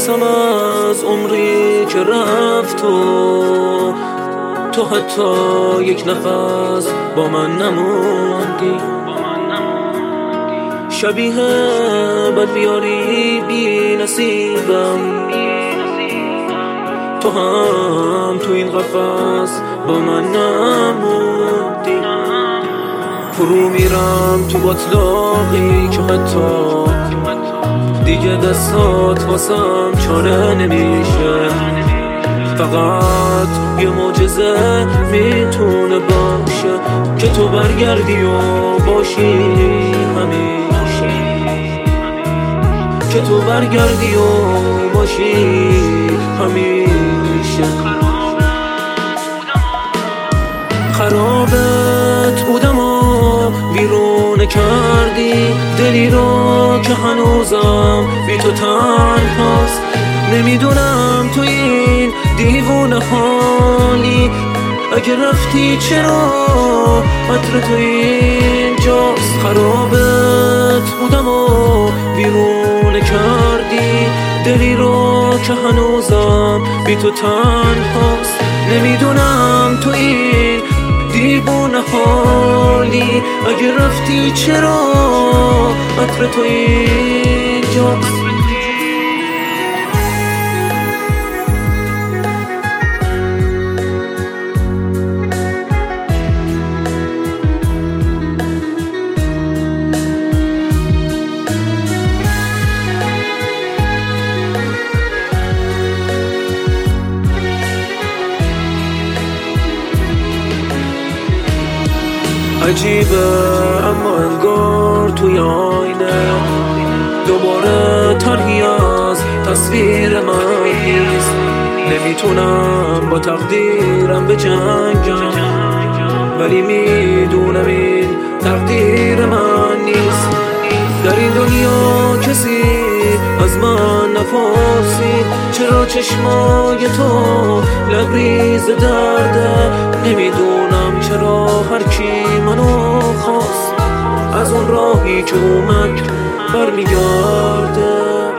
میترسم از عمری که رفت تو حتی یک نفس با من نموندی. شبیه بد بیاری بی نصیبم، تو هم تو این قفس با من نموندی. فرو میرم تو باطلاقی که حتی دیگه دستات واسم چاره نمیشه. فقط یه معجزه میتونه باشه که تو برگردی و باشی همیشه، که تو برگردی و باشی همیشه. خرابت بودم و بیرون کردی دلی رو که هنوزم بی تو تنهاست. نمیدونم تو این دیوونه حالی، اگه رفتی چرا عطر تو اینجاست. خرابت بودم و بیرون کردی دلی رو که هنوزم بی تو تنهاست. نمیدونم تو این دیوونه حالی، اگه رفتی چرا عطر تو اینجاست. عجیبه اما انگار توی آینه دوباره طرحی از تصویر من نیست. نمیتونم با تقدیرم به جنگم، ولی میدونم این تقدیر من نیست. در این دنیا کسی از من نپرسید چرا چشمای تو لبریز درده. نمیدونم چرا هر کی منو خواست از اون راهی که اومد برمیگرده.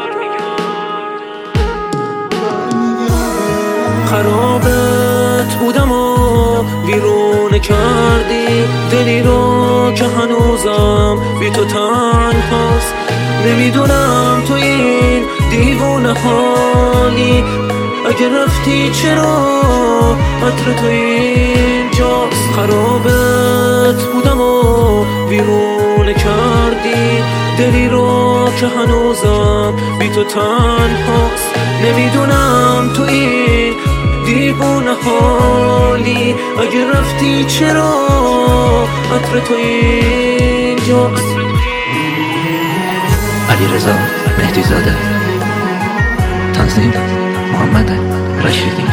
خرابت بودم و بیرون کردی دلی رو که هنوزم بی تو تنهاست. نمیدونم تو این دیوونه حالی، اگه رفتی چرا عطر تو اینجاست. خرابت بودم و بیرون کردی دلی رو که هنوزم بی تو تنهاست. نمیدونم تو این دیوونه حالی، اگه رفتی چرا عطر تو اینجاست. علیرضا مهدیزاده، تنظیم محمد رشیدی.